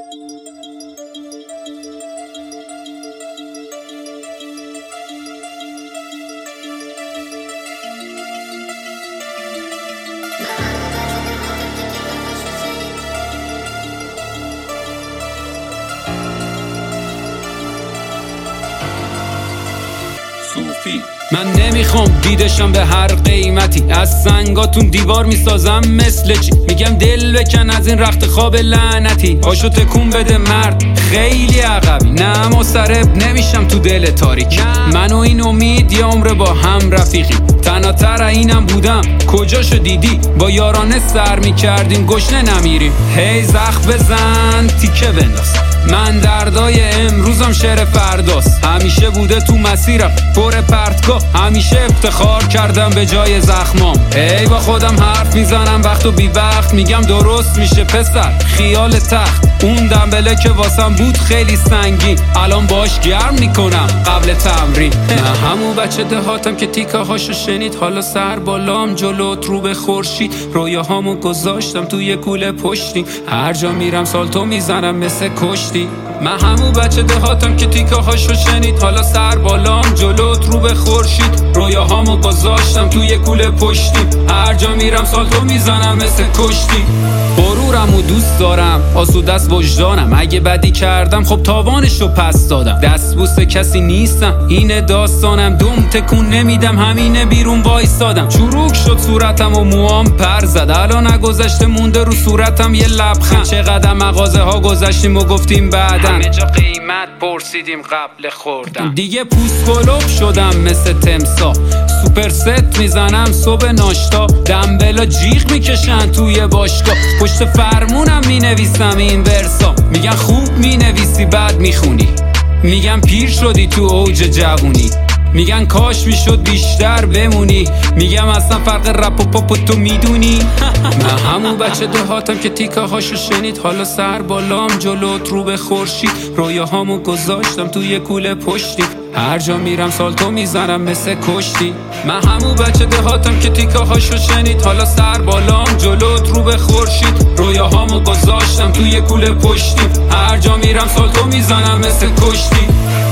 من نمیخوام دیدشم به هر قیمتی، از سنگاتون دیوار میسازم مثل چی. میگم دل بکن از این رخت خواب لعنتی، پاشو تکون بده مرد خیلی عقبی. نه مضطرب نمیشم تو دل تاریک، من و این امید یه عمر با هم رفیقی. تنها اینم بودم کجاشو دیدی، با یارانه سر میکردیم گشنه نمیریم. هی زخم بزن تیکه بنداز، من دردای امروزم شعر فرداست. همیشه بوده تو مسیرم پر پرتگاه، همیشه افتخار کردم به جای زخمام. ای با خودم حرف میزنم وقت و بی وقت، میگم درست میشه پسر خیال تخت. اون دنبله که واسم بود خیلی سنگین، الان باش گرم میکنم قبل تمرین. نه همون بچه دهاتم که تیکه هاشو شنید، حالا سر بالام جلوت رو به خورشید. رویاهامو گذاشتم توی کوله پشتی، هر جا میرم سالتو میزنم مثل کشتی. من همون بچه دهاتم که تیکه هاشو شنید، حالا سر بالام جلوت رو به خورشید. رویاهامو گذاشتم توی کوله پشتی، هر جا میرم سالتو میزنم مثل کشتی. غرورم و دوست دارم، آسوده است وجدانم، اگه بدی کردم خب تاوانشو پس دادم. دستبوس کسی نیستم اینه داستانم، دوم تکون نمیدم همینه بیرون وایسادم. چروک شد صورتم و موام پر زد، الان نگذشته مونده رو صورتم یه لبخند. چقدر مغازه ها گذشتیم و گفتیم بعدن، همه جا قیمت پرسیدیم قبل خوردم. دیگه پوست گلوب شدم مثل تمسا، سوپر ست میزنم صبح ناشتا. دنبلا جیغ میکشن توی باشگاه، پشت فرمونم مینویسم این ورسا. میگن خوب مینویسی بد میخونی، میگن پیر شدی تو اوج جوونی. میگن کاش میشد بیشتر بمونی، میگم اصلا فرق رپ و پاپ تو میدونی. من همون بچه دهاتم که تیکه هاشو شنید، حالا سر بالام جلوت رو به خورشید. رویاهامو گذاشتم توی کوله پشتی، هر جا میرم سالتو میزنم مثل کشتی. من همون بچه دهاتم که تیکه هاشو شنید، حالا سر بالام جلوت رو به خورشید. رویاهامو گذاشتم توی کوله پشتی، هر جا میرم سالتو میزنم مثل کشتی.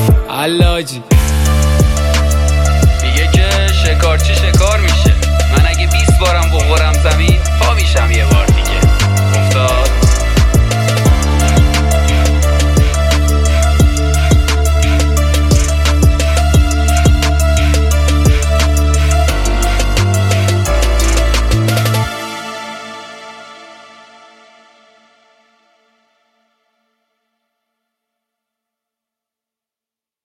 علاجی شکارچی شکار میشه، من اگه 20 بارم بخورم زمین پا میشم یه بار.